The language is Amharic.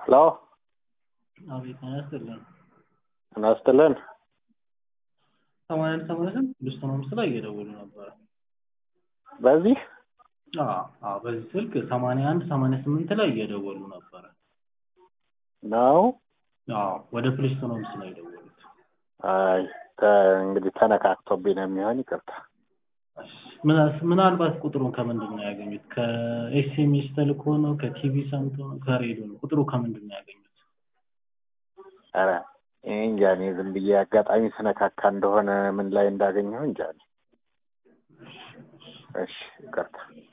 ሄሎ አቤት አያስጥልን እናስተለን 81 ሉስተኖምስ ላይ እየደወሉ ነበር። በዚህ በዚህ ስልክ 81 88 ላይ እየደወሉ ነበር። ነው ወደ ፕሊስተኖምስ ላይ የደወሉት። አይ እንግዲህ ተነካክቶብኝ ነው የሚሆን ይቅርታ። ምናልባት ቁጥሩን ከምንድን ነው ያገኙት? ከኤስኤምኤስ ተልኮ ነው? ከቲቪ ሰምቶ ነው? ከሬዲዮ ነው? ቁጥሩ ከምንድን ነው ያገኙት? ኧረ እንጃ እኔ ዝም ብዬ አጋጣሚ ተነካካ እንደሆነ ምን ላይ እንዳገኘው እንጃ። እሺ ይቅርታ።